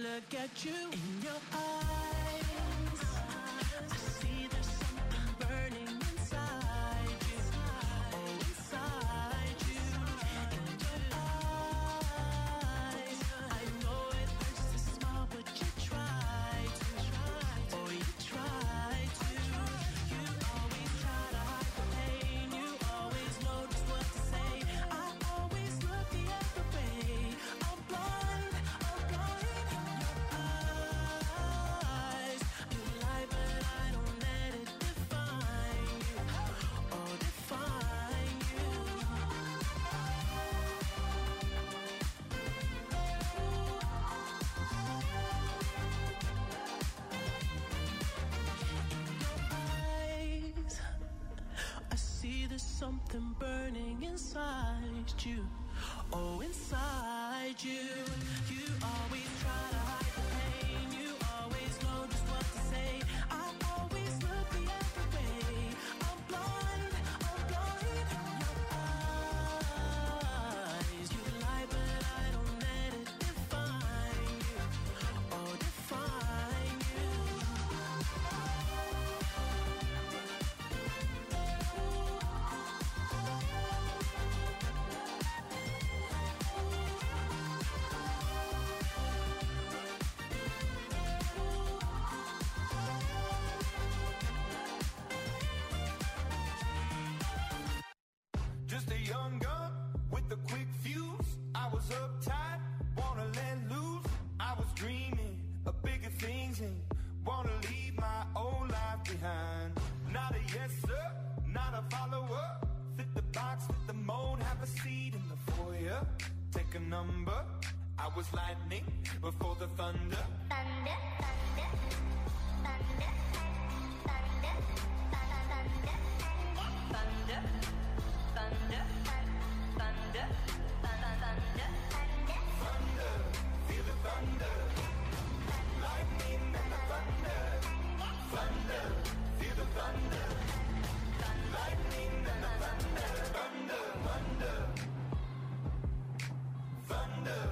wanna get you in your eyes. I see there's something burning inside you. Oh, inside you. In your eyes. I know it hurts to smile, but you try to. Oh, you try to. You always try to hide the pain. You always know just what to say. I always look the other way. I'm blind, I'm blind. Your eyes, you lie, but I don't let it define you. Oh, define you. Eyes, I see there's something burning inside you. Oh, inside you. You always try to hide the pain. You always know just what to say. I always look the other way. I'm blind, I'm blind. Your eyes, you lie, but I don't let it define you. Oh, define you. Just a young gun with a quick fuse. I was uptight, wanna let loose. I was dreaming of bigger things and wanna leave my old life behind. Not a yes sir, not a follower. Fit the box, fit the mold, have a seat in the foyer. Take a number. I was lightning before the thunder. Thunder, thunder, thunder, thunder, thunder, thunder, thunder, thunder, thunder, Thunder, feel the thunder. Lightning and the thunder. Thunder, feel the thunder. Lightning and the thunder. Thunder, thunder. Thunder.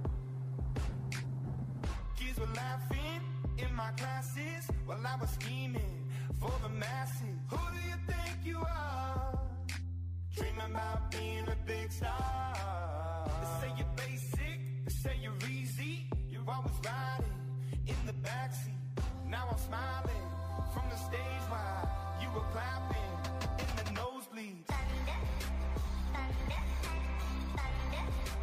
Kids were laughing in my classes while I was scheming for the masses. Who do you think you are? Dreaming about being a big star. They say you're basic, they say you're easy. You're always riding in the backseat. Now I'm smiling from the stage while you were clapping in the nosebleeds. thunder, thunder, thunder,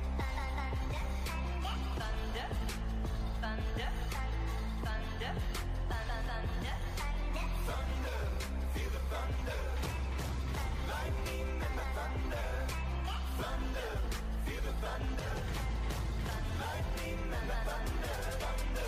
thunder, thunder, thunder, thunder, Thunder, feel the thunder. Lightning and the thunder. Thunder, feel the thunder. Lightning and the thunder. Thunder.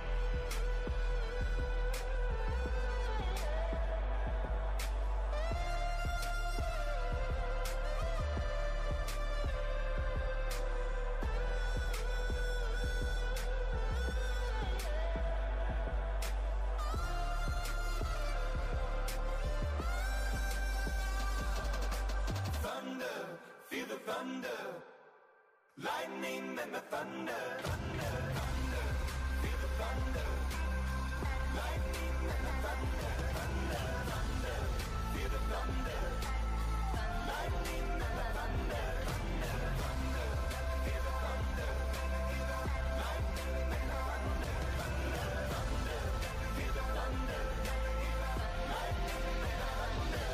Thunder, feel the thunder. Lightning and the thunder. Thunder, thunder, feel the thunder. Lightning and the thunder. Thunder, thunder, feel the thunder. Lightning and the thunder. Thunder, thunder, feel the thunder. Lightning and the thunder. Thunder, thunder, feel the thunder. Lightning and the thunder.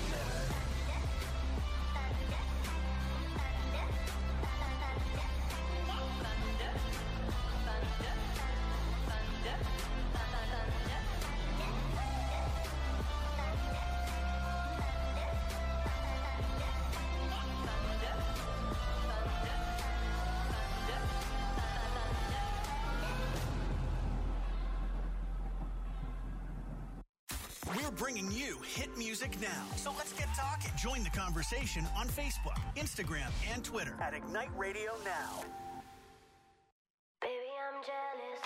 We're bringing you hit music now. So let's get talking. Join the conversation on Facebook, Instagram, and Twitter at Ignite Radio Now. Baby, I'm jealous.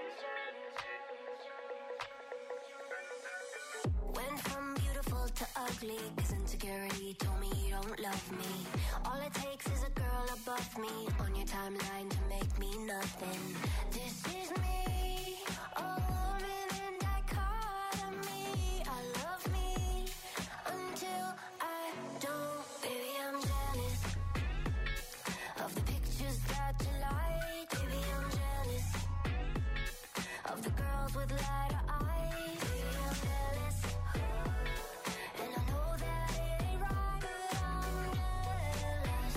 Went from beautiful to ugly, 'cause insecurity told me you don't love me. All it takes is There's a girl above me on your timeline to make me nothing. This is me, a woman in dichotomy. I love me until I don't. Baby, I'm jealous of the pictures that you like. Baby, I'm jealous of the girls with lighter eyes. Baby, I'm jealous, and I know that it ain't right, but I'm jealous,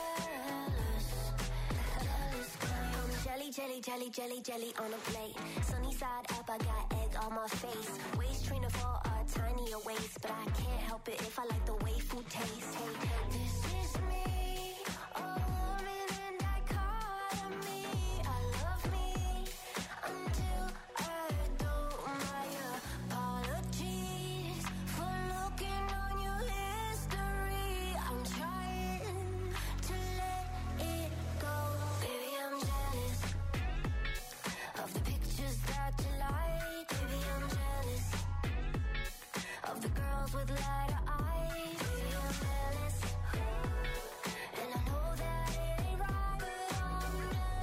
jelly on a plate. Sunny side up, I got egg on my face. Waist trainer for a tinier waist, but I can't help it if I like the way food tastes. Hey, this is me, a woman in dichotomy. I love me until I don't. My apologies for looking on your history. I'm trying to let it go. Baby, I'm jealous of the pictures that you like. Baby, I'm jealous of the girls with lighter eyes. Baby, I'm jealous, and I know that it ain't right, but I'm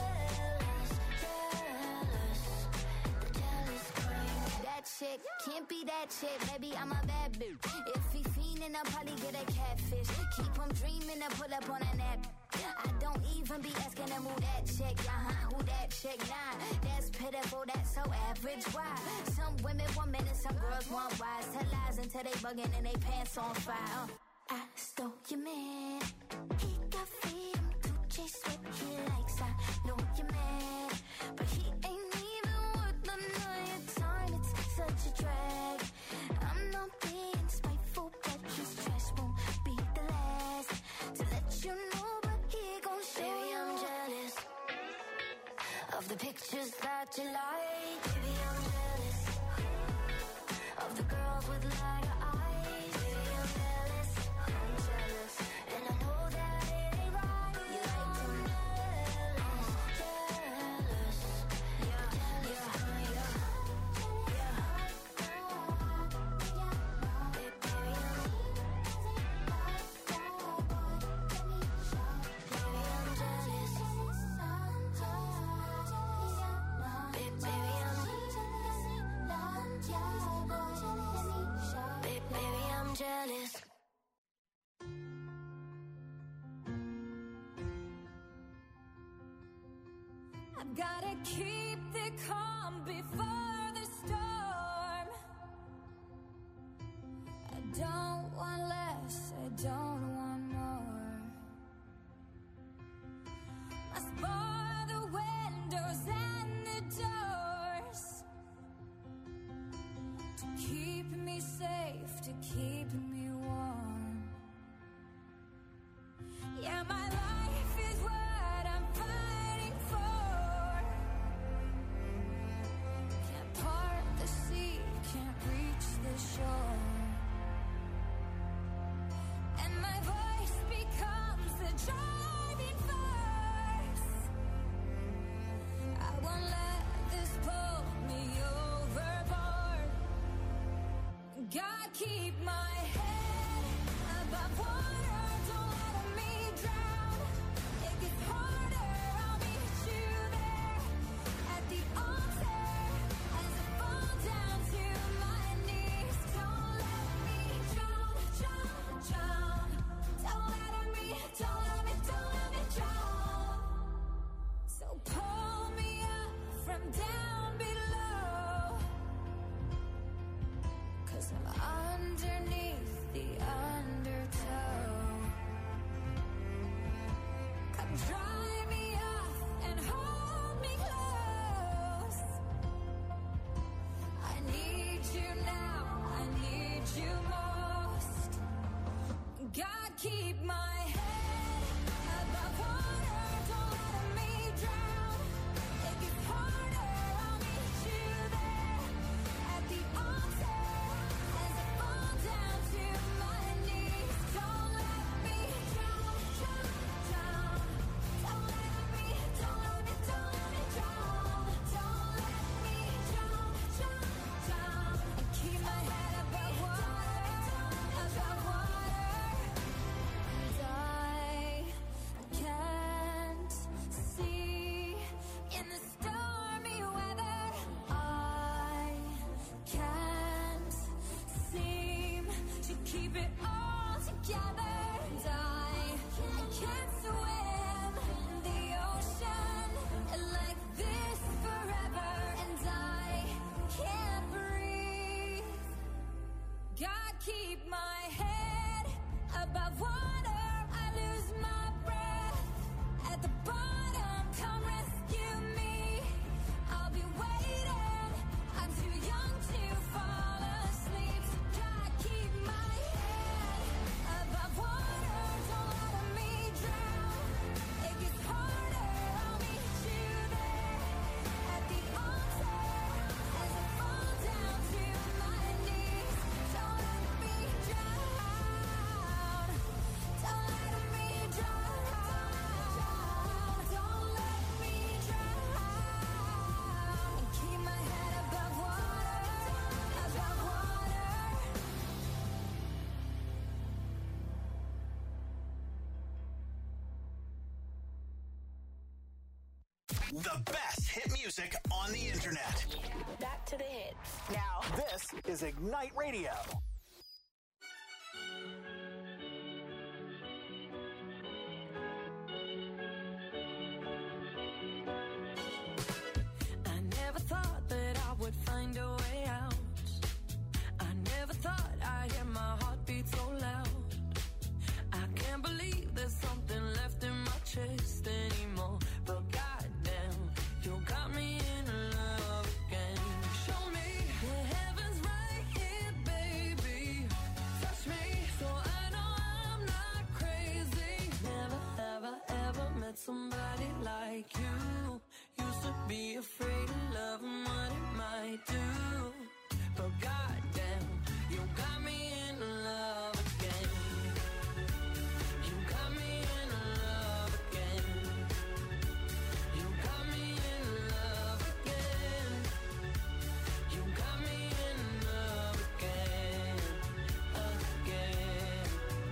jealous, the jealous kind. That chick can't be that chick, baby, I'm a bad bitch. If he fiendin', I'll probably get a catfish. Keep him dreamin' to pull up on a nap. I don't even be asking him who that chick, who that chick, nah. That's pitiful, that's so average, why? Some women want men and some girls want wise. Tell lies until they buggin' and they pants on fire. I stole your man, he got freedom to chase what he likes. I know you're mad, but he ain't even worth the night time. It's such a drag. I'm not being spiteful, but his trash won't be the last to let you know, but he gon' show. Baby, I'm jealous of the pictures that you like. Baby, I'm jealous of the girls with lighter eyes. Baby, I'm jealous, and I know that it ain't right. You like them jealous, baby, I'm jealous. I've gotta keep the calm before the storm. I don't want less, I don't want more. Must bar the windows and the doors to keep me safe, to keep me warm. Yeah, my life is what I'm fighting for. Can't part the sea, can't reach the shore. And my voice becomes the driving force. I won't let this pull me overboard. God, keep my head above water, don't let me drown. It gets harder, I'll meet you there at the altar as I fall down to my knees. Don't let me drown, drown, drown. Don't let me drown. So pull me up from down below, 'cause I'm underneath the undertow. Come dry me off and hold me close. I need you now, I need you most. God, keep my head above water, don't let me drown. It gets harder, I'll meet you there at the altar as I fall down to my knees. Don't let me drown, drown, drown. Don't let me drown. Don't let me drown, drown, drown. And keep my head above water, above water. The best hit music on the internet. Back to the hits. Now, this is Ignite Radio. I never thought that I would find a way out. I never thought I'd hear my heartbeat so loud. I can't believe there's something left in my chest anymore. But goddamn, you got me in love again. Show me the heavens right here, baby. Touch me so I know I'm not crazy. Never, ever, ever met somebody like you. Used to be afraid of love and what it might do. But goddamn, you got me in love again. You got me in love again. You got me in love again. You got me in love again, again.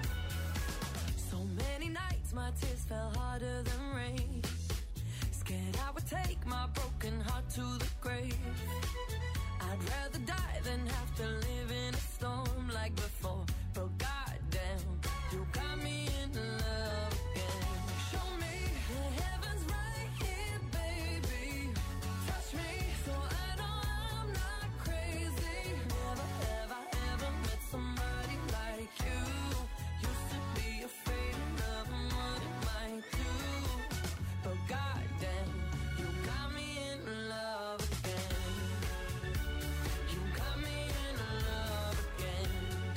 So many nights my tears fell harder than rain. Scared I would take my broken heart to the grave. I'd rather die than have to live in a storm like before. But goddamn, you got me in love again. Show me the heavens right here, baby. Touch me so I know I'm not crazy. Never, ever, ever met somebody like you. Used to be afraid of love and what it might do. But goddamn, you got me in love again. You got me in love again.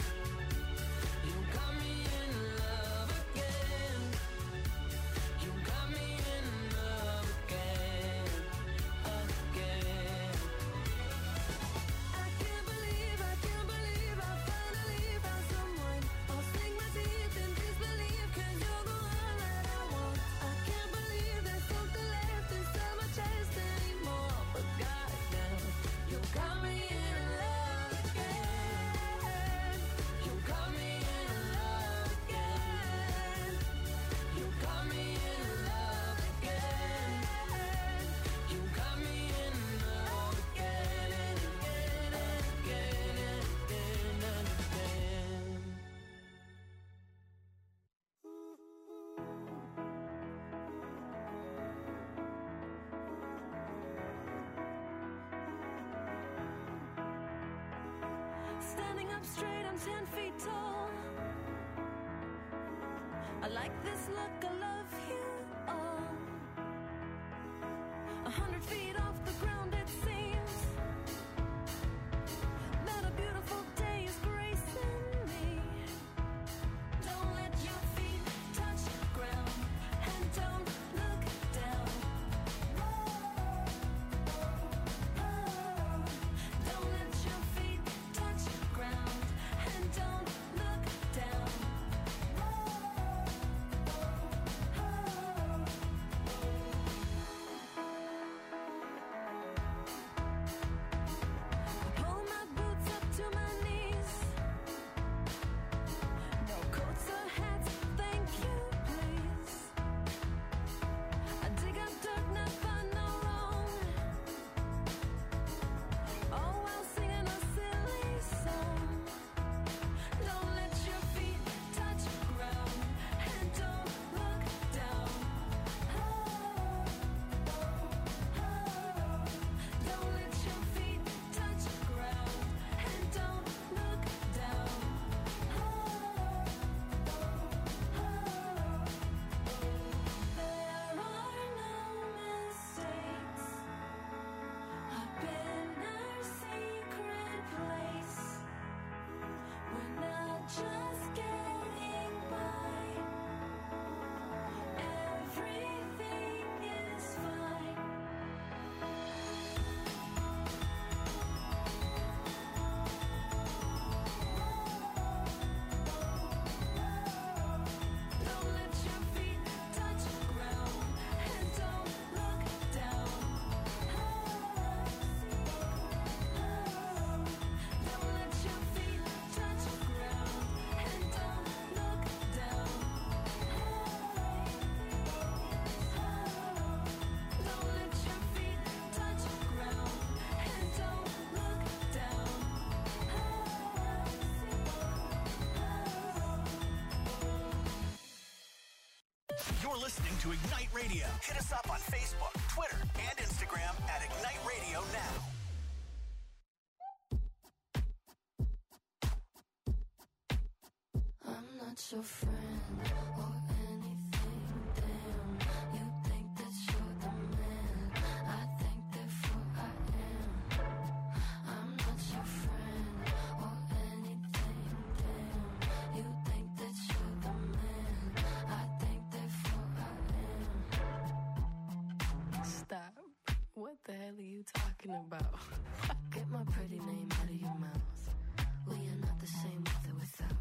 You got me in love again. You got me in love again, again. I can't believe I finally found someone. I'll sink my teeth in disbelief 'cause you're the one that I want. I can't believe there's something left inside my chest anymore. But goddamn, you got me in love again. You got me in love again. You got me in love again. You got me in love again and again and again and again and again. Standing up straight, I'm 10 feet tall. I like this look, I love you all. 100 feet off the ground, it seems that a beautiful day is gracing me. Don't let your feet touch the ground and don't look down. Don't let your feet touch the ground and don't look down. listening to Ignite Radio. Hit us up on Facebook, Twitter, and Instagram at Ignite Radio Now. I'm not your friend or anything, damn. You think that you're the man, I think therefore I am. I'm not your friend or anything, damn. You think that you're the man, I think therefore I am. Stop. What the hell are you talking about? Get my pretty name out of your mouth. We are not the same with or without.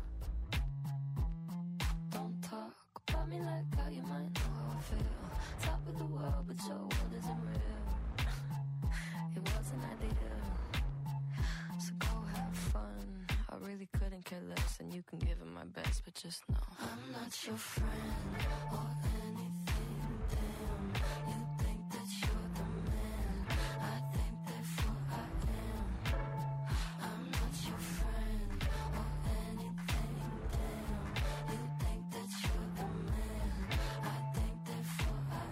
Don't talk about me like how you might know how I feel. Top of the world, but your world isn't real. It wasn't ideal. So go have fun. I really couldn't care less, and you can give it my best, but just know I'm not your friend or anything, damn. You think that you're the man, I think therefore I am. I'm not your friend or anything, damn. You think that you're the man, I think therefore I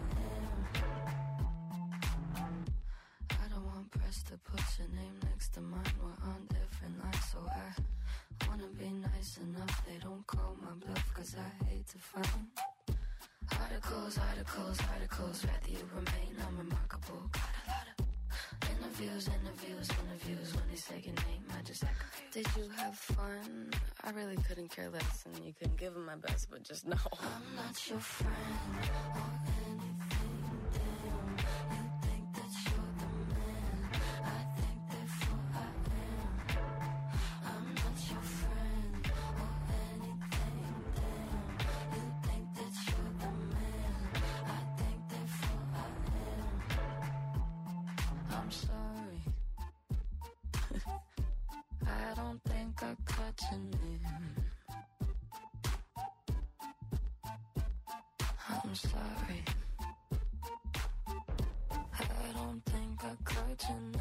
am. I don't want press to put your name next to mine. We're on different lines, so I wanna be nice enough. They don't call my bluff, cause I hate to find articles, rather you remain unremarkable. Got a lot of interviews. When they say your name, I just act confused. Did you have fun? I really couldn't care less, and you can give them my best, but just know I'm not your friend or anything, damn. You think that you're the man, I think therefore I am. I'm not your friend or anything, damn. You think that you're the man, I think therefore I am. I'm sorry. I don't think I caught your name. I'm sorry. I don't think I caught your name.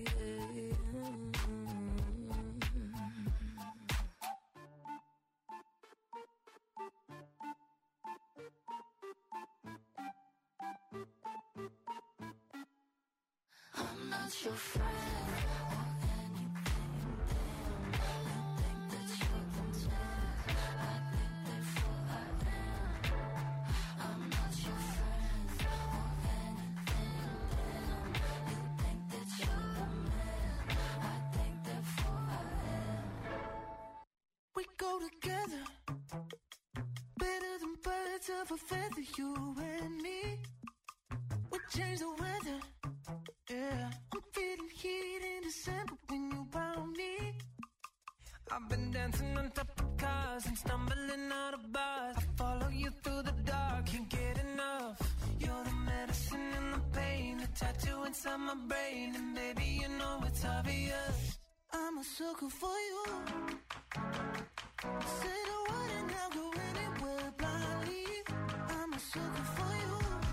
I'm not your friend or anything, damn. You think that you're the man, I think therefore I am. I'm not your friend or anything, damn. You think that you're the man, I think therefore I am. We go together, better than birds of a feather, you and me. We change the weather, yeah. I'm feeling heat in December when you found me. I've been dancing on top of cars and stumbling out of bars. I follow you through the dark, can't get enough. You're the medicine and the pain, the tattoo inside my brain. And baby, you know it's obvious, I'm a sucker for you. Say the word and I'll go anywhere blindly. I'm a sucker for you,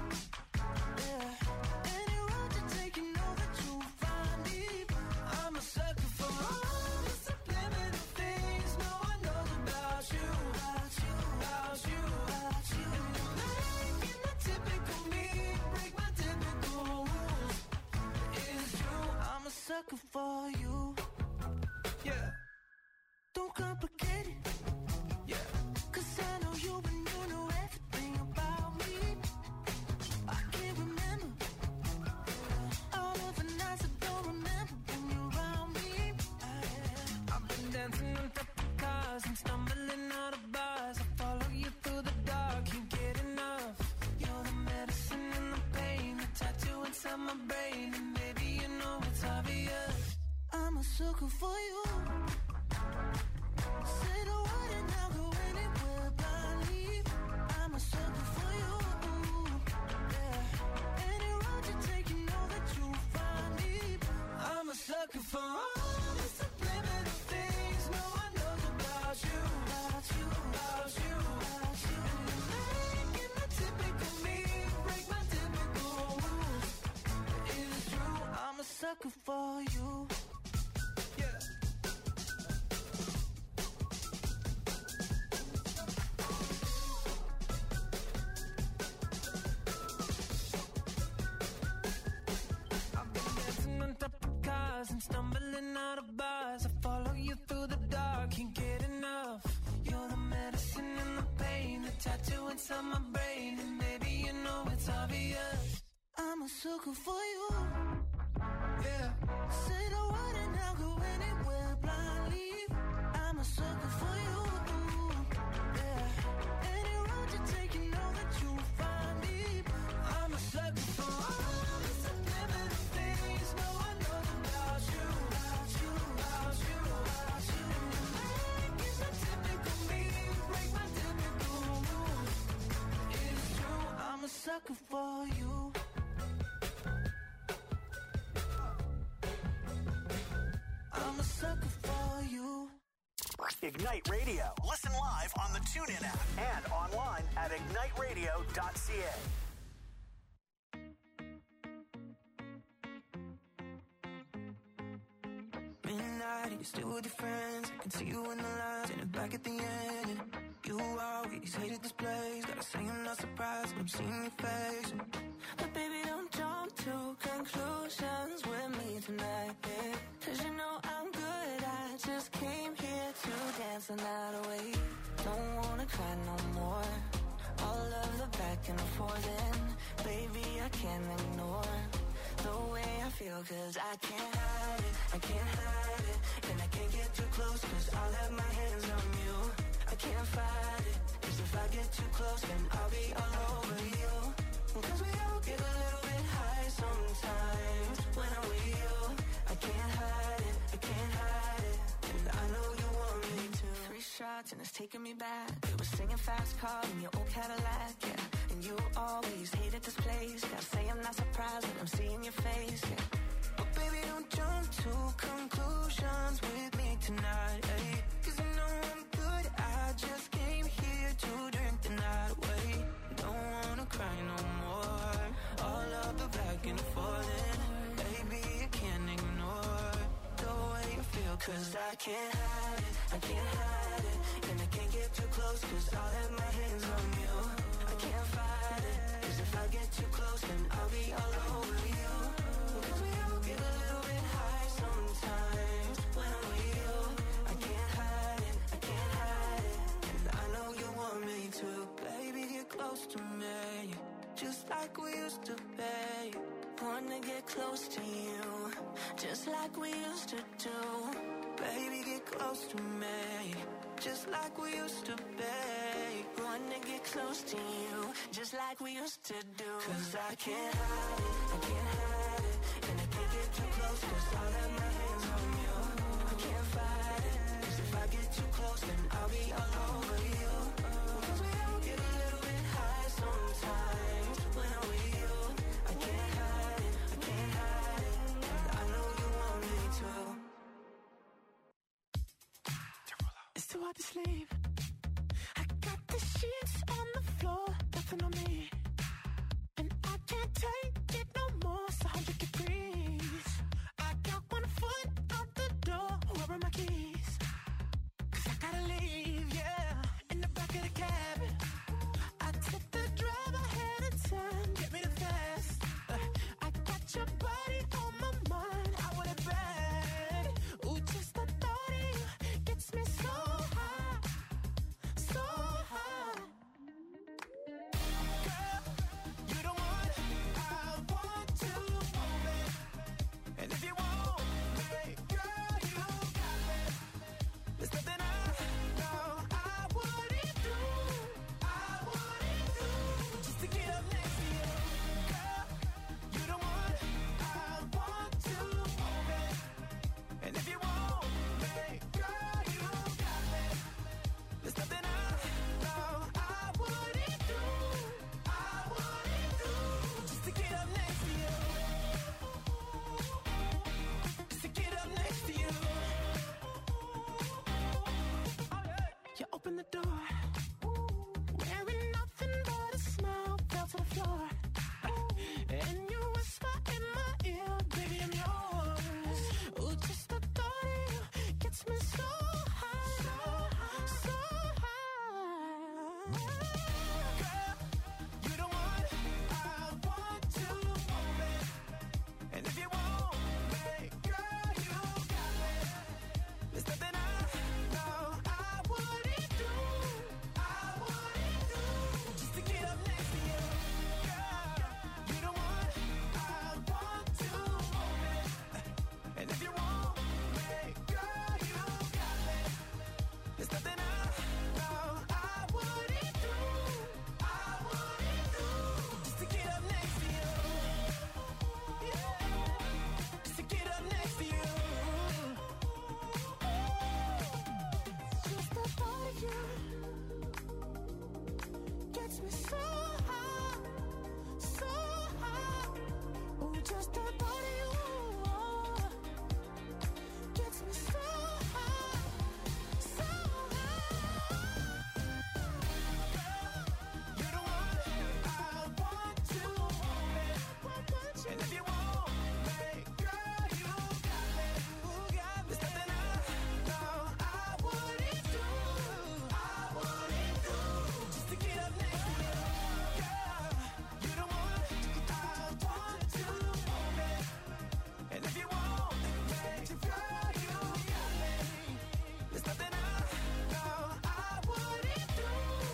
yeah. Any road you take, you know that you'll find me. I'm a sucker for all the subliminal things no one knows about you, about you, about you, about you. And you're making the typical me break my typical rules. It's true, I'm a sucker for you, yeah. Don't complicate it, yeah. 'Cause I know you and you know everything about me. I can't remember all of the nights I don't remember when you're around me. I've been dancing on top of cars and stumbling out of bars. I follow you through the dark, can't get enough. You're the medicine and the pain, the tattoo inside my brain. And baby, you know it's obvious, I'm a sucker for you. Say the word and I'll go anywhere blindly. I'm a sucker for you, yeah. Any road you take, you know that you'll find me. I'm a sucker for all the subliminal things no one knows about you, about you, about you, about you. And you're making the typical me break my typical rules. It's true, I'm a sucker for you, yeah. inside my brain, and maybe you know it's obvious. I'm a sucker for you. Yeah. Say the word and I'll go anywhere blindly. I'm a sucker for you. Yeah. Any road you take, you know that you'll find me. I'm a sucker for all the subliminal things no one knows about you. About you, about you, about you. Make it a typical me, break my typical rules. It's true, I'm a sucker for you. I'm a sucker for you. Ignite Radio. Listen live on the TuneIn app and online at igniteradio.ca. Midnight, you're still with your friends. I can see you in the lines and back at the end. You always hated this place. Gotta say I'm not surprised when I'm seeing your face. But baby, don't jump to conclusions with me tonight, babe. Cause you know I'm good, I just came here to dance the night away. Don't wanna cry no more. All of the back and forth, and baby, I can't ignore the way I feel, cause I can't hide it, I can't hide it. And I can't get too close, cause I'll have my hands on you. I can't fight it, cause if I get too close, then I'll be all over you. Cause we all get a little bit high sometimes when I'm with you. I can't hide it, I can't hide it. And I know you want me to. 3 shots and it's taking me back. We were singing fast car in your old Cadillac, yeah. And you always hated this place. Gotta say I'm not surprised when I'm seeing your face, yeah. But baby, don't jump to conclusions with me tonight, ayy. Cause you know I'm good, I just came here to drink the night away. Don't wanna cry no more. All of the back and forth, and baby, I can't ignore the way you feel. Cause I can't hide it, I can't hide it. And I can't get too close, cause I'll have my hands on you. I can't fight it, cause if I get too close, then I'll be all over you. Cause we all get a little bit high sometimes when I'm with you. I can't hide it, I can't hide it. And I know you want me to. Baby, get close to me, just like we used to be. Wanna get close to you, just like we used to do. Baby, get close to me, just like we used to be. Wanna get close to you, just like we used to do. Cause I can't hide it, I can't hide it. And I can't get too close, cause I'll have my hands on you. I can't fight it, cause if I get too close, then I'll be all over you. Cause we all get a little bit high sometimes when I'm with you. I can't hide it, I can't hide it. And I know you want me to. It's too hard to sleep. I got the sheets on the floor, nothing on me. And I can't take it no more, it's 100 degrees. I got 1 foot out the door, where are my keys? Cause I gotta leave, yeah, in the back of the cab. I took the drive ahead of time, get me the fast. I got your body on my mind, I want it bad. Ooh, just the thought of you gets me so high. so high, so high. Ooh, just the thought of you gets me so high, so high. You're the one I want to hold it. And if you want me, girl, you got me. There's nothing I know I wouldn't do. Just to get up next to you. Girl, you're the one I want to hold it. And if you want me, girl, you got me. There's nothing I know I wouldn't do.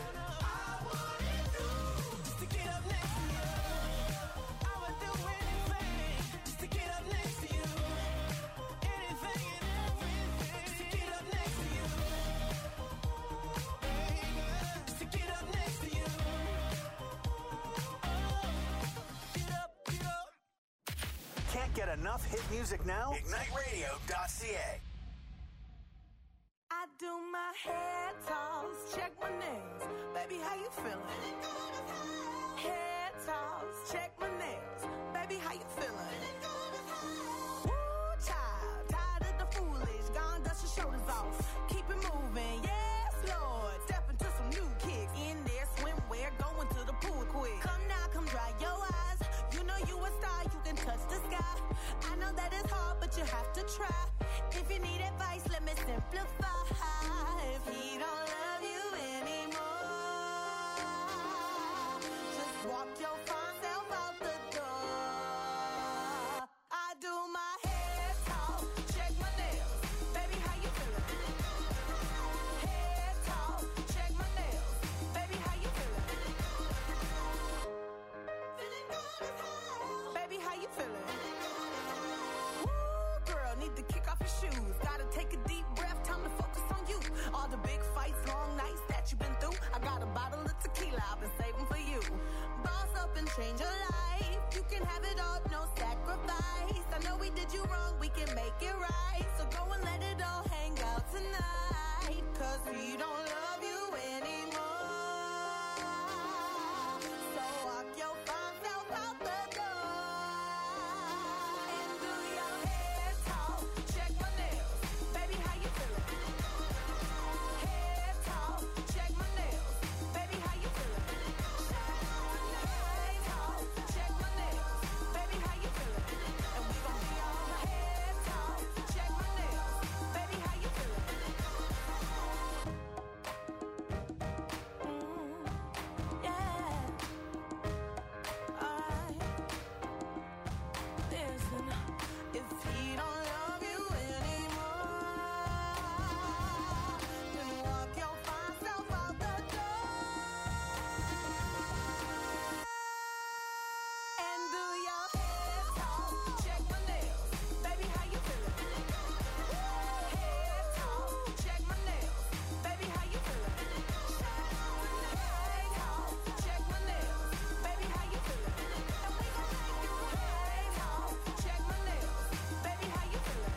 Just to get up next to you. I would do anything just to get up next to you. Anything and everything just to get up next to you. Just to get up next to you. Get up, get up. Can't get enough hit music now? IgniteRadio.ca. I do my hair toss, check my nails. Baby, how you feeling? Hair toss, check my nails. Baby, how you feeling? Woo, child, tired of the foolish. Gone, dust your shoulders off. Keep it moving, yes, Lord. Step into some new kicks. In there, swimwear, going to the pool quick. Come now, come dry your eyes. You know you a star, you can touch the sky. I know that it's hard, but you have to try. If you need advice, let me simplify. If he don't love you anymore, just walk your fine self out the door. I do my hair talk, check my nails. Baby, how you feeling? Hair talk, check my nails. Baby, how you feeling? Feeling good as hell. Baby, how you feeling? Woo, girl, need to kick off your shoes. Gotta take a deep breath, time to focus on you. All the big fights, long nights that you've been through. I got a bottle of tequila I've been saving for you. Boss up and change your life. You can have it all, no sacrifice. I know we did you wrong, we can make it right. So go and let it all hang out tonight. Cause we don't love you anymore. So walk your fine self out the door. And do your hair talk, check my nails. Baby, how you feeling? Hair talk, check my nails. Baby, how you feeling? Hair talk, check my nails. Baby, how you feeling? And we gon' be all hair talk, check my nails. Baby, how you feeling? Yeah. Alright. Listen, if he don't love you anymore, then walk your fine self out the door. And do your hair talk, check my nails. Baby, how you feeling? Hair talk, check my nails. Baby, how you feeling? Hair talk, check my nails. Baby, how you feeling? And we gon' make you hair talk, check my nails. Baby, how you feeling?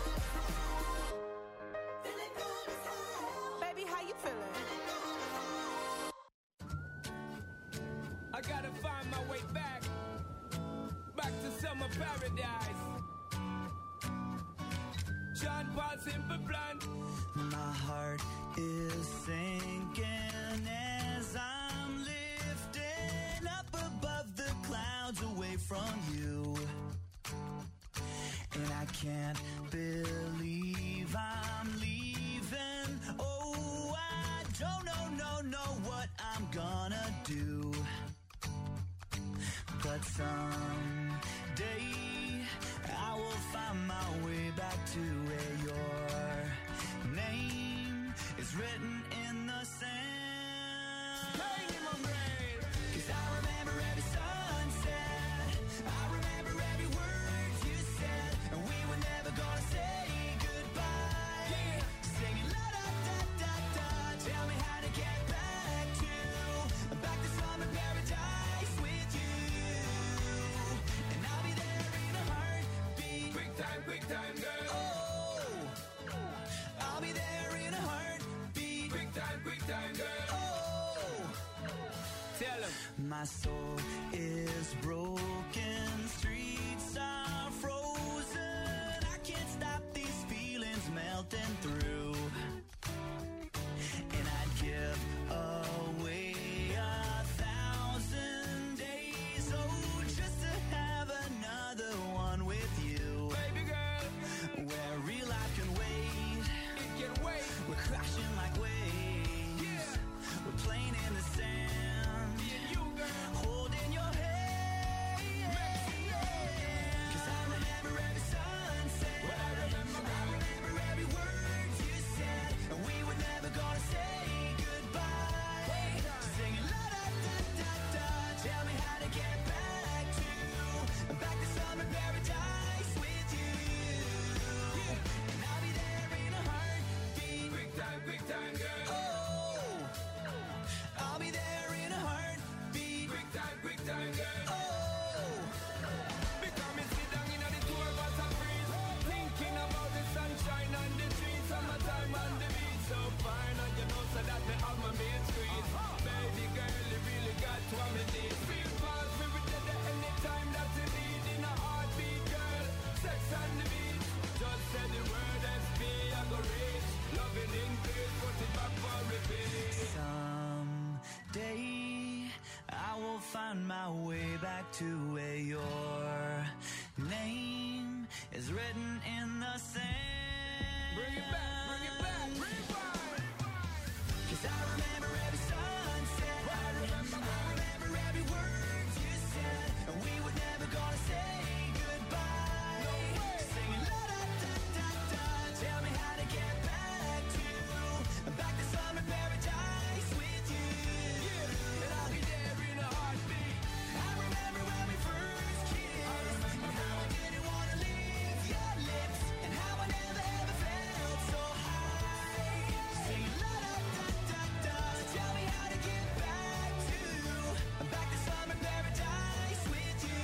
Feeling good as hell. Baby, how you feeling? I gotta find my way back to summer paradise. John Paul Simple Plan. My heart is sinking as I'm lifting up above the clouds away from you. And I can't believe I'm leaving. Oh, I don't know what I'm gonna do. But someday I will find my way back to where your name is written in the sand. Bang in my brain. 'Cause I remember every sunset. I remember every word you said. And we were never gonna say goodbye. Yeah. Singing la da da da da. Tell me how to get back to summer paradise with you. And I'll be there in a heartbeat. Quick time, girl. Oh, I'll be there in a heartbeat. Quick time, girl. Oh, my soul is broken, streets are frozen. I can't stop these feelings melting through. And I'd give away 1,000 days, oh, just to have another one with you. Baby girl, Where real life can wait, it can wait. we're crashing like waves. Yeah. We're playing in the sand, Me and you, girl. holding your hand. 'Cause I remember every sunset. Well, I remember every word you said. And we were never gonna say goodbye. Singing la da da da da. Tell me how to get back to summer paradise with you. And I'll be there in a heartbeat. Quick time, girl. Oh, I'll be there in a heartbeat. Quick time, girl. Oh, Because me sit down in the tour bus and breeze, thinking about the sunshine and the trees, summertime on the beach, so fine, and you know so that me have my main squeeze. Baby girl, you really got what me need. Feel fast, we will get there anytime that you need. In a heartbeat, girl, sex on the beach. Just say the word SP, I go reach. Loving increase, put it back for repeat. someday I will find my way back to where your name is written in the sand. Bring it back, rewind. 'Cause I remember every sunset. I remember every word you said. And we were never gonna say goodbye. No way. Singing la da da da da. Tell me how to get back to summer paradise with you. And I'll be there in a heartbeat. I remember when we first kissed. And how I didn't wanna leave your lips. And how I never ever felt so high. Singing la da da da da. Tell me how to get back to summer paradise with you.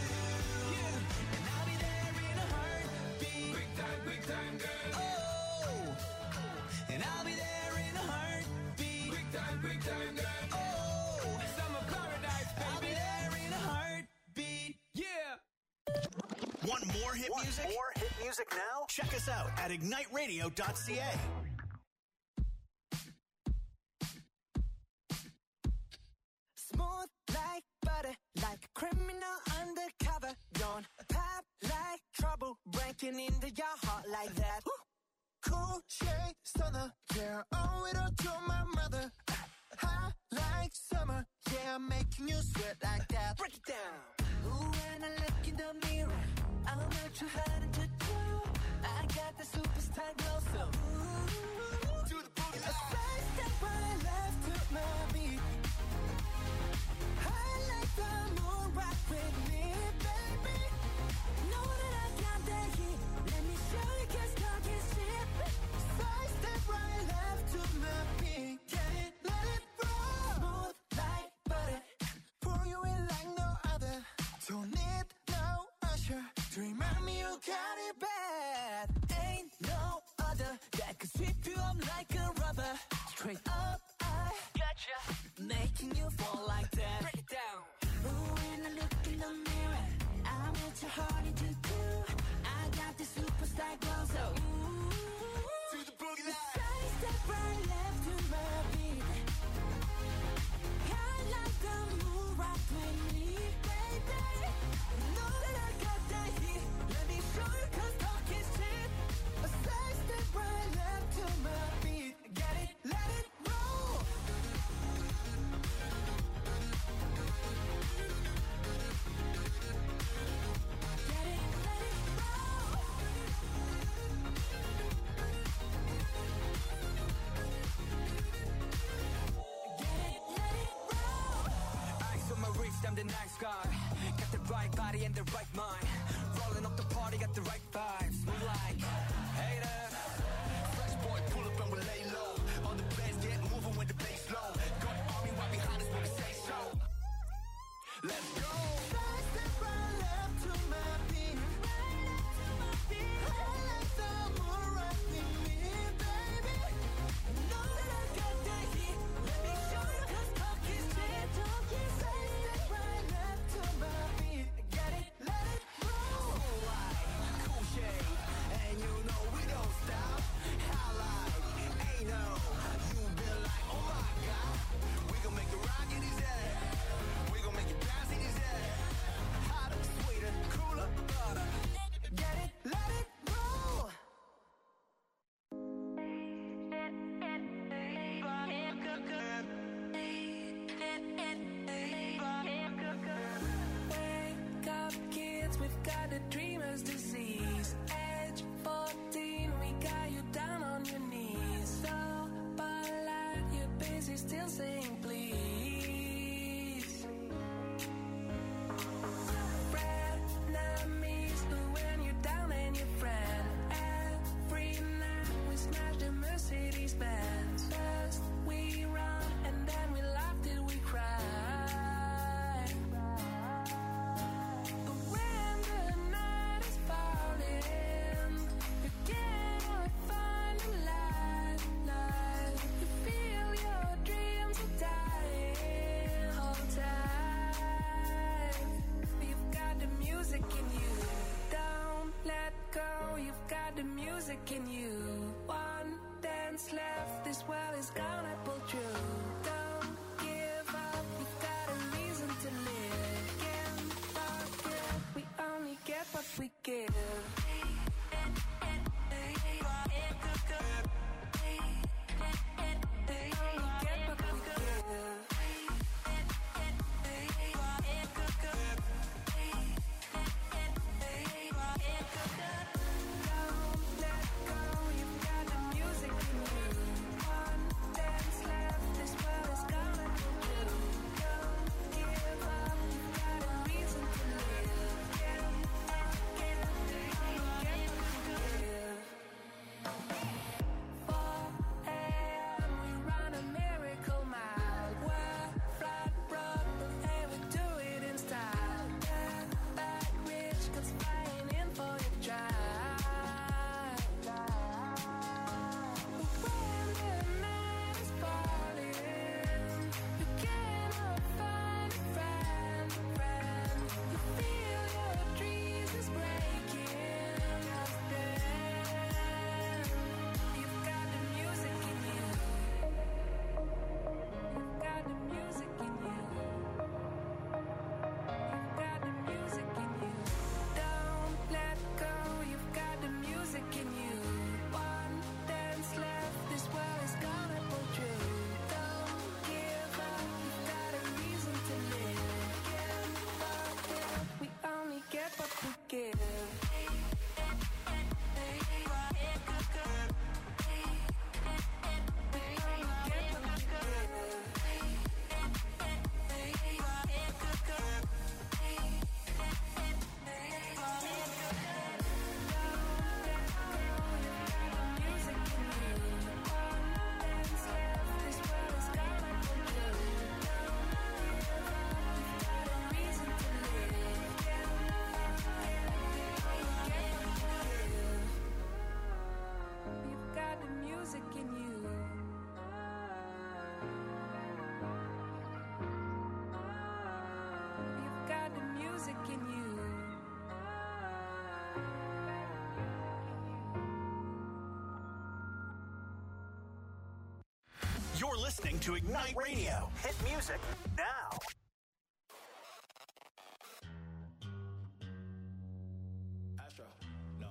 And I'll be there in a heartbeat. Quick time, girl. Oh, and I'll be there in a heartbeat. Quick time, girl. Oh, Summer paradise, I'll be baby. there in a heartbeat. Yeah. Want more hit music? More hit music now? Check us out at igniteradio.ca. Smooth like butter, like a criminal undercover. Don't pop like trouble, breaking into your heart like that. Cool shade stunner, yeah, owe it all to my mother. Hot like summer, yeah, I'm making you sweat like that. Break it down. Ooh, when I look in the mirror, I'm not too hard to do. I got the superstar glow, so ooh, do the boogie. A side step right left to my beat. I like the moon rock with me, baby. Know that I got that heat. Let me show you 'cause talk is cheap. Side step right left to my beat. Get it, let it roll. Smooth like butter. Pour you in like no other. Don't need no usher to remind me you got it bad. Ain't no other that can sweep you up like a rubber. Straight up, I gotcha. Making you fall like that. Break it down. Ooh, when I look in the mirror, I'm at your heart to do. I got the superstar glow, so ooh, to the boogie line. Side step right left to my beat. I like the moon rock with me, baby. Know that I got that heat. Let me show you 'cause talk is cheap. A side step right left to my beat. Get it, let it roll. Get it, let it roll. Get it, let it roll. Eyes on my wrist, I'm the nice guy. Got the right body and the right mind. Rolling up the party, got the right vibes. Move like haters. Fresh boy, pull up and we lay low. All the players get moving when the bass low. Got the army right behind us when we say so. Let's go. Side step right left to my beat. I like the moon rock with me, baby. Know that I got that heat. Let me show you 'cause talk is cheap. Side in you. One dance left, this world is gonna pull through. Don't give up, you've got a reason to live. Can't forget, we only get what we give. You're listening to Ignite Radio. Hit music now. Astro, no.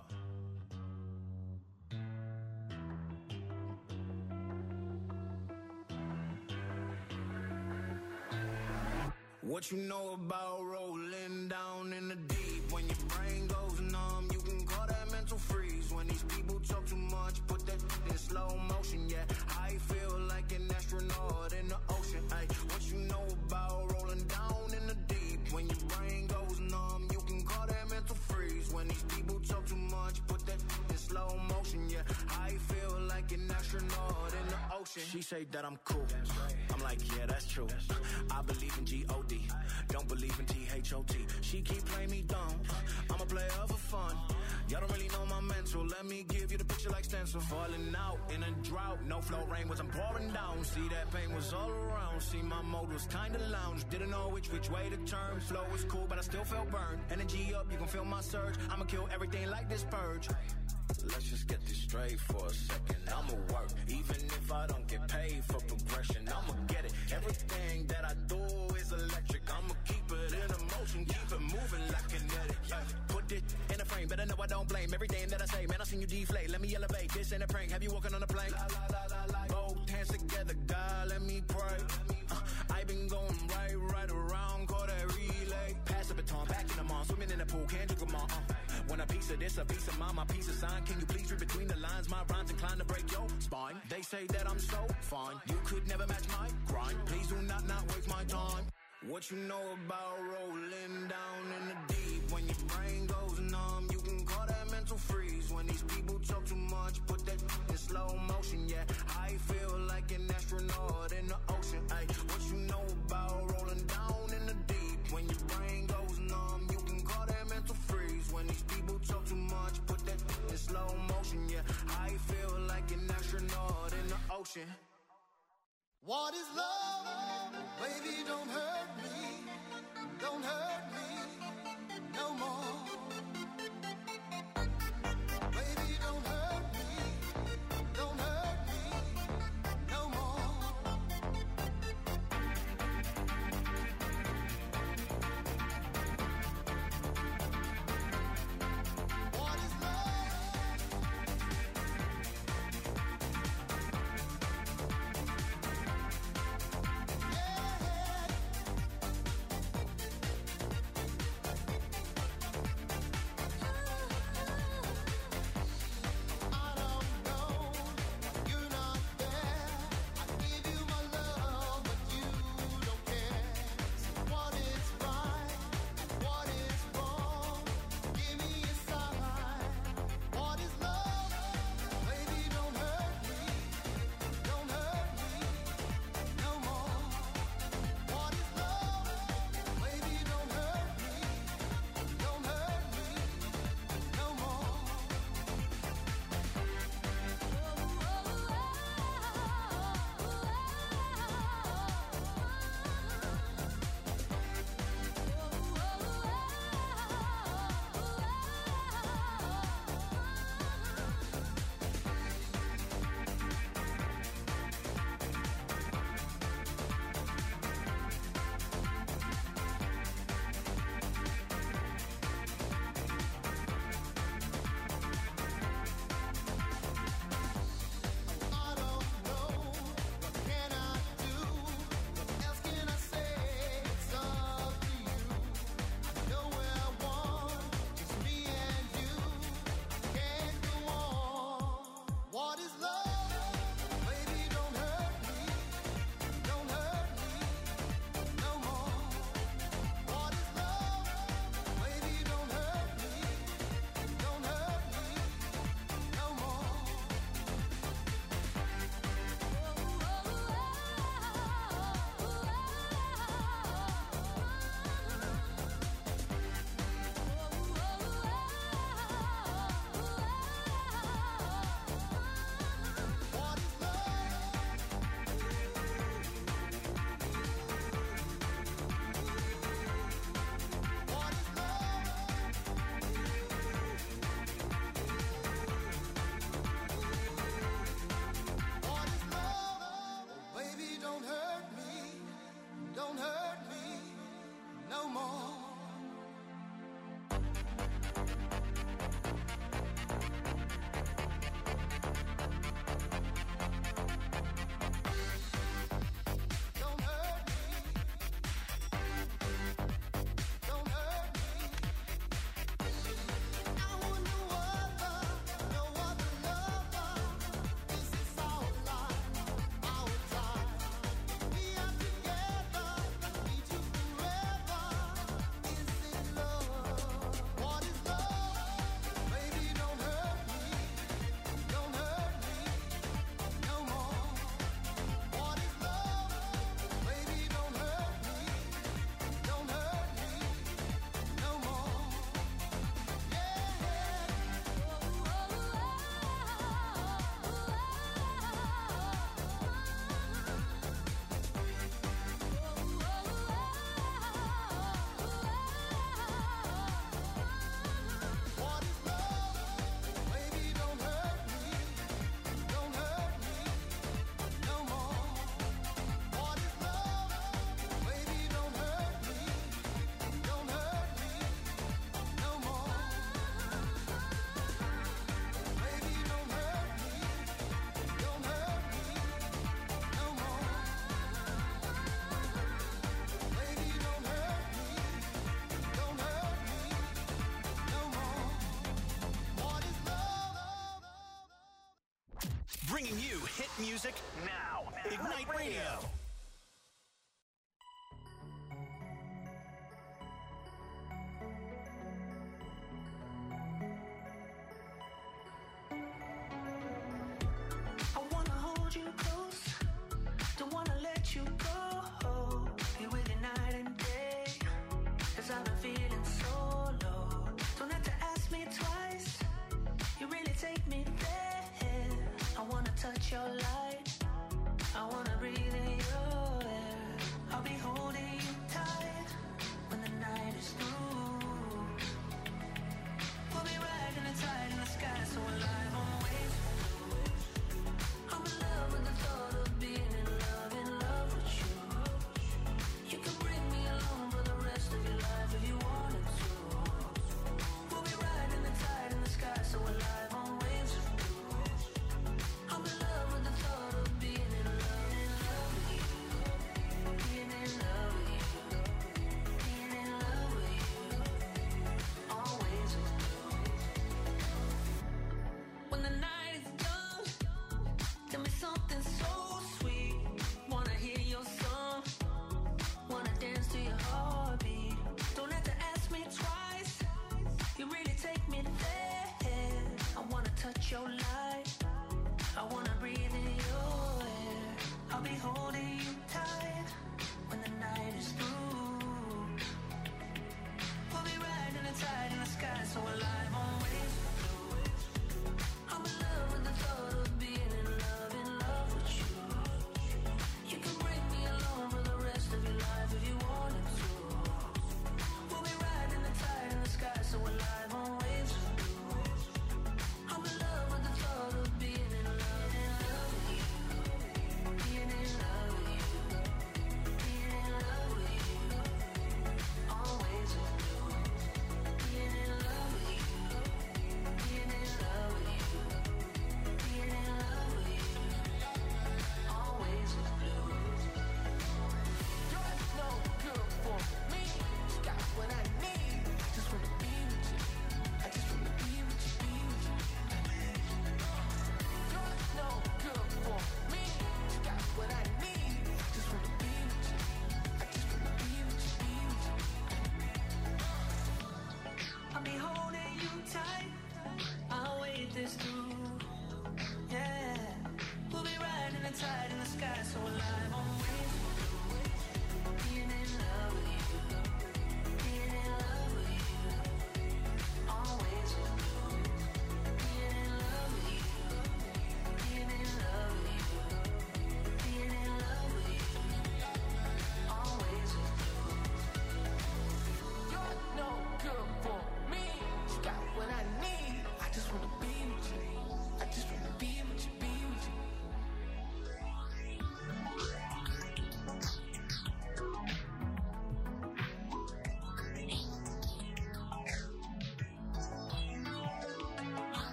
What you know about rolling down in the deep? When your brain goes numb, you can call that mental freeze. When these people talk too much, put that in slow motion, yeah. I feel like an astronaut in the ocean. Ay, what you know about rolling down in the deep? When your brain goes numb, you can call that mental freeze. When these people talk too much, put that in slow motion, yeah. I feel like an astronaut in the ocean. She say that I'm cool. I'm like, yeah, that's true. I believe in G-O-D. Don't believe in T-H-O-T. She keep playing me dumb. I'm a player for fun. Y'all don't really know my mental. Let me give you the picture like stencil. Falling out in a drought. No flow rain was I'm pouring down. See that pain was all around. See my mode was kinda lounge. Didn't know which way to turn. Flow was cool, but I still felt burned. Energy up, you can feel my surge. I'ma kill everything like this purge. Let's just get this straight for a second. I'ma work, even if I don't get paid for progression. I'ma get it. Everything that I do is electric. I'ma keep it in motion, keep it moving like kinetic. Put it in a frame, better know I don't blame everything that I say. Man, I seen you deflate. Let me elevate. This ain't a prank. Have you walking on a plane? Both hands together, God, let me pray. I been going right around, call that relay. Pass the baton, back in the mall, swimming in the pool, can't drink them all. Want a piece of this, a piece of mine, my piece of sign. Can you please read between the lines? My rhymes inclined to break your spine. They say that I'm so fine. You could never match my grind. Please do not waste my time. What you know about rolling down in the deep? When your brain goes numb, you can call that mental freeze. When these people talk too much, put that in slow motion, yeah. I feel like an astronaut in the ocean. Ay, what you know about rolling down in the deep? When your brain goes numb, you can call that mental freeze. When these people talk too much, put that in slow motion, yeah. I feel like an astronaut in the ocean. What is love? Baby, don't hurt me. Don't hurt me no more. Baby, don't hurt me. hurt me no more. Bringing you hit music now. Ignite Radio. I wanna hold you close, don't wanna let you go. Be with you night and day, 'cause I've been feeling so low. Don't have to ask me twice, you really take me there. I wanna touch your light, I wanna breathe in your air. I'll be holding you tight when the night is through. We'll be riding the tide in the sky, so alive on waves. I'm in love with the thought of being in love with you. You can bring me along for the rest of your life if you wanted to. We'll be riding the tide in the sky, so alive on waves of blue. I'm in love with the thought of being in love with you. Being in love with you. Being in love with you. Always with you. When the night is done, tell me something so sweet. Wanna hear your song, wanna dance to your heartbeat. Don't have to ask me twice, you really take me there. I wanna touch your light, I wanna breathe in your air. I'll be holding you tight when the night is through. We'll be riding the tide in the sky, so alive on waves of blue. I'm in love with the thought of being in love with you. You can bring me along for the rest of your life if you wanted to. We'll be riding the tide in the sky, so alive on waves of blue. I'm in love with the thought of being in love with you. Being in love with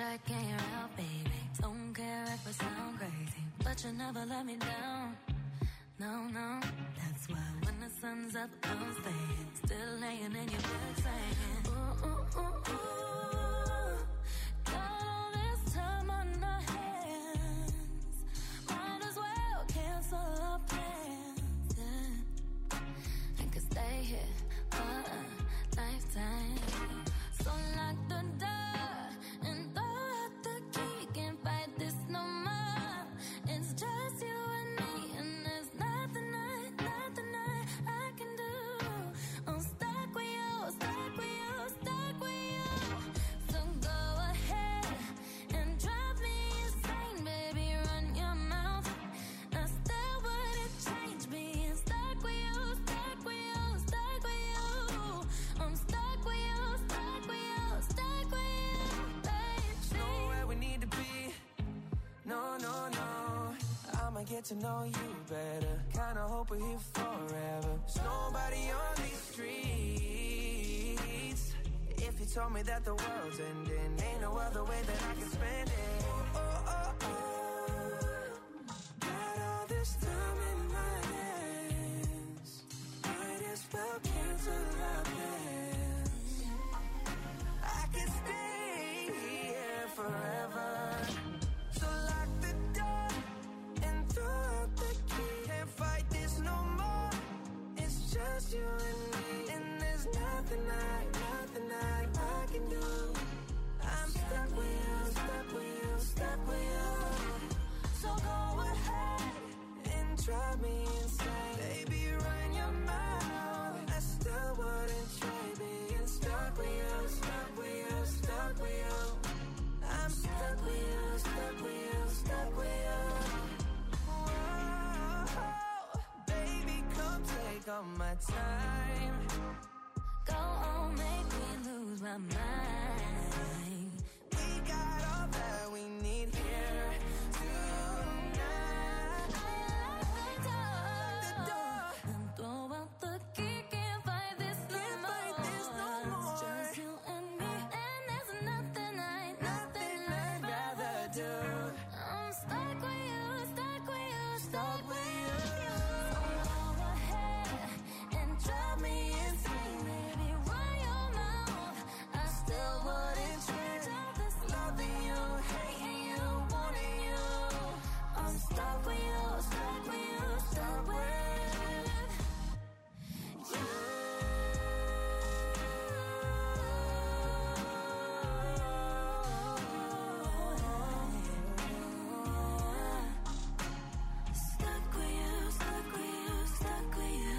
striking you out, baby. Don't care if I sound crazy, but you never let me down. No, no, that's why when the sun's up, I'm staying. Still laying in your bed saying, ooh, ooh, ooh, ooh. Got all this time on our hands. Might as well cancel our plans, yeah. I could stay here for a lifetime. So lock the door and throw out the key. Can't fight this no more. It's just you and me, and there's nothing I can do. I'm stuck with you, stuck with you, stuck with you. So go ahead and drive me insane, baby. Run your mouth. I still wouldn't change being stuck with you, stuck with you, stuck with you. I'm stuck with you, stuck with you, stuck with you, baby. There's nowhere we need to be. No, no, no. I'ma get to know you better. Kinda hope we're here forever. There's nobody on these streets. If you told me that the world's ending, ain't no other way that I can spend it. Oh, oh, oh. Got all this time in my hands. Might as well cancel our plans. I can stay here forever. So lock the door and throw out the key. Can't fight this no more. It's just you and me, and there's nothing I can do. I'm stuck with you, stuck with you, stuck with you. So go ahead and drive me insane, baby. Run your mouth. I still wouldn't trade being stuck with you, stuck with you, stuck with you. I'm stuck with you, stuck with you, stuck with you. Whoa, baby, come take all my time. Go on, make me lose my mind. We got all that we need here tonight. Lock the door and throw out the key. Can't fight this no more. It's just you and me, and there's nothing I'd rather do. I'm stuck with you, stuck with you, stuck with you. So go ahead and drive me insane, baby. Run your mouth. I still wouldn't change all this loving you, hating you, wanting you. I'm stuck with you, stuck with you, stuck with you. Stuck with you, stuck with you, stuck with you.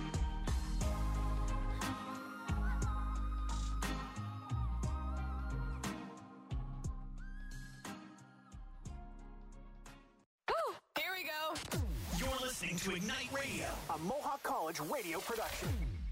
Here we go. You're listening to Ignite Radio, a Mohawk College radio production.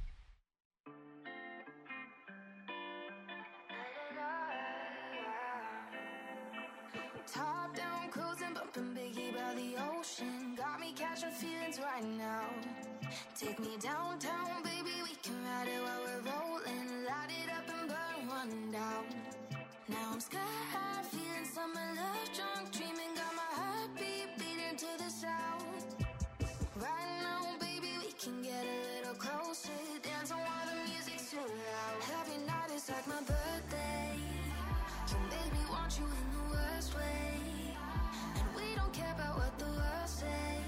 Top down, cruising, bumping Biggie by the ocean. Got me catching feelings right now. Take me downtown, baby, we can ride it while we're rolling. Light it up and burn one down. Now I'm sky high, feeling summer love, drunk, dreaming. Got my heartbeat beating to the sound. Right now, baby, we can get a little closer. Dance on while the music's too loud. Every night is like my birthday. Can baby want you in the worst way. And we don't care about what the world say.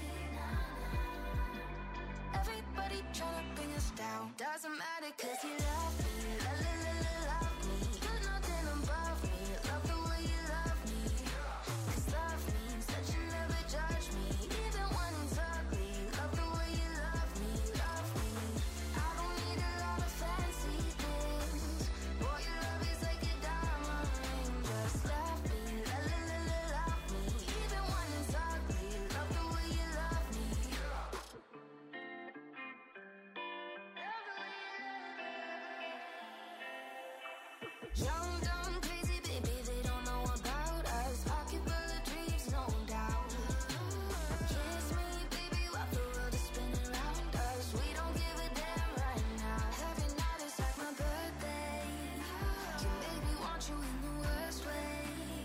Everybody tryna bring us down. Doesn't matter cause you love me. La la la la love me. You're nothing above me. Love the way you love me. Cause love means that you never judge me. Even when it's ugly. Love the way you love me. Love me. I don't need a lot of fancy things. Boy, your love is like a diamond ring. Just love me. La la la la love me. Even when it's ugly. Love the way you love me. Young, dumb, crazy, baby, they don't know about us. Pocket full of dreams, no doubt. Kiss me, baby, while the world is spinning around us. We don't give a damn right now. Every night is like my birthday. Can baby want you in the worst way.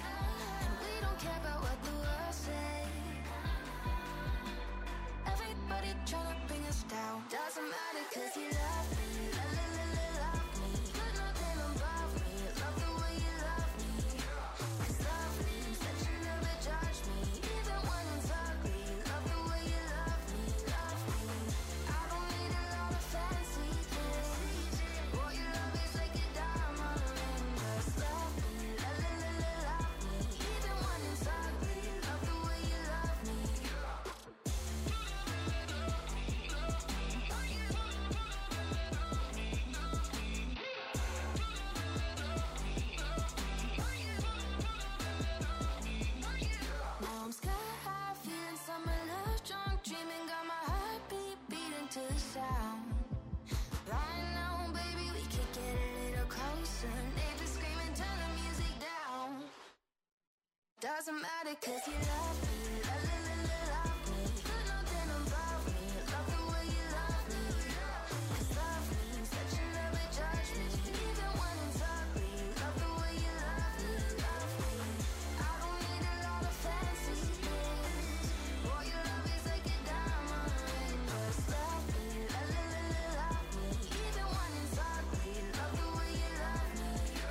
doesn't matter, cause you love me, love me. Got nothing above me, love the way you love me. Cause love means that you never judge me, even when it's ugly. Love the way you love me, love me. I don't need a lot of fancy things. All your love is like a diamond ring. Just love me, love me. Even when it's ugly, love the way you love me.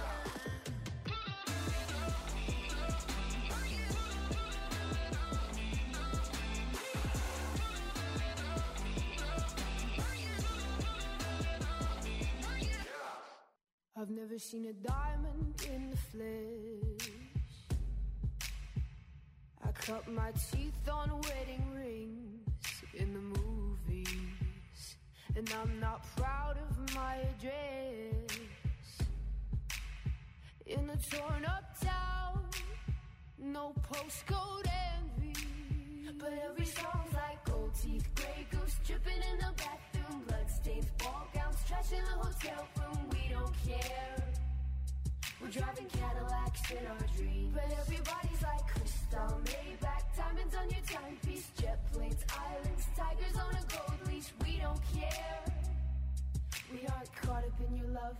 I've never seen a diamond in the flesh. I cut my teeth on wedding rings in the movies, and I'm not proud of my address. In a torn up town, no postcode envy, but every song's like gold teeth, grey goose dripping in the bathroom, bloodstains, ball gowns, trash in the hotel room. We don't care. We're driving Cadillacs in our dreams, but everybody's like crystal, Maybach, diamonds on your timepiece, jet planes, islands, tigers on a gold leash. We don't care. We aren't caught up in your love